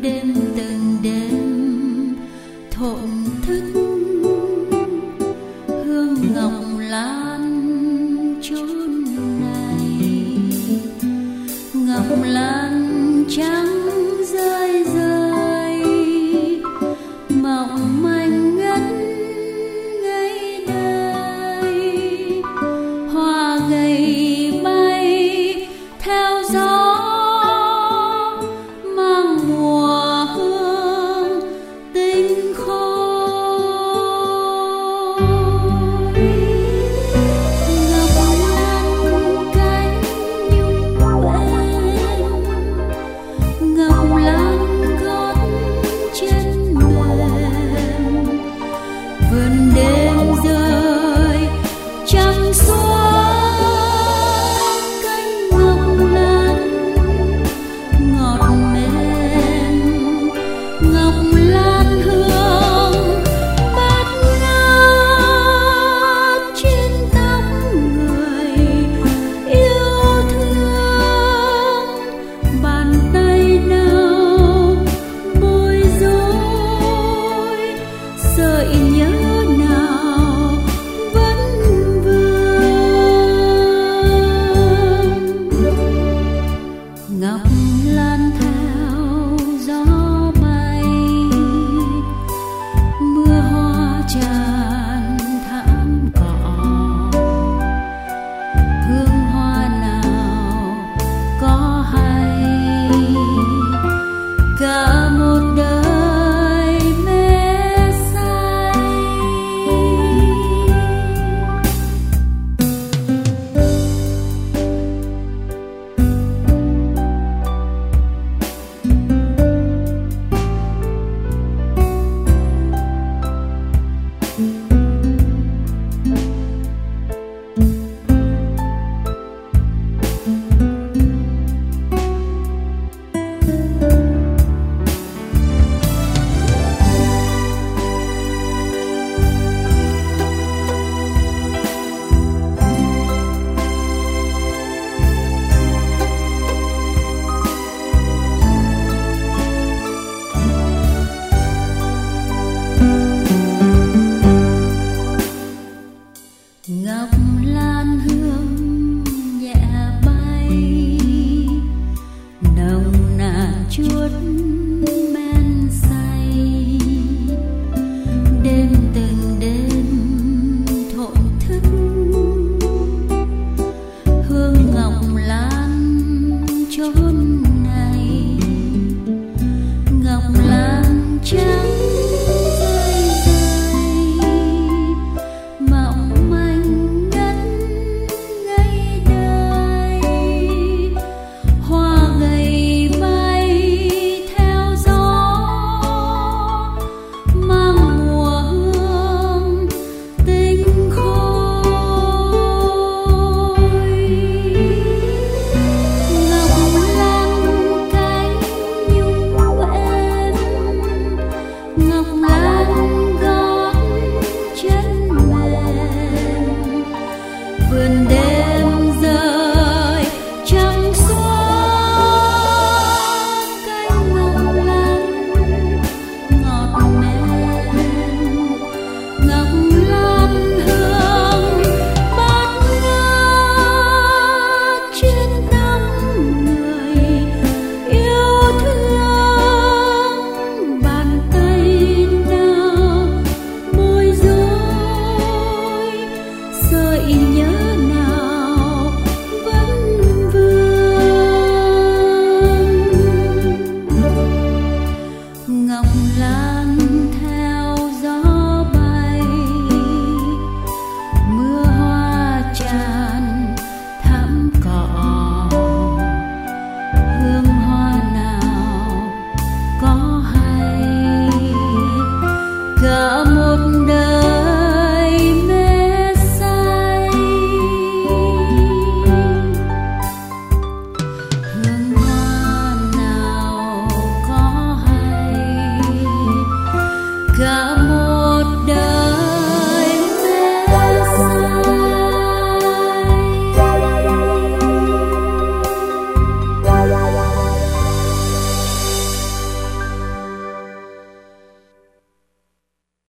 từng đêm thổn thức hương ngọc lan chốn này, ngọc lan trắng rơi rơi mỏng manh ngất ngây đây, hoa gầy bay theo gió mang mùa hương tinh khôi. Ngọc lan cánh nhung em, ngọc lan gót chân mềm, vườn đêm rơi trăng xuống cánh ngọc lan ngọt mềm, ngọc lan hương bát ngát trên tóc người yêu thương, bàn tay nào bối rối, sợi nhớ nào vẫn vương. Ngọc lan theo gió bay, mưa hoa tràn thảm cỏ, hương hoa nào có hay, cả một đời mê say. Ngọc lan hương nhẹ bay, nồng nàn chuốt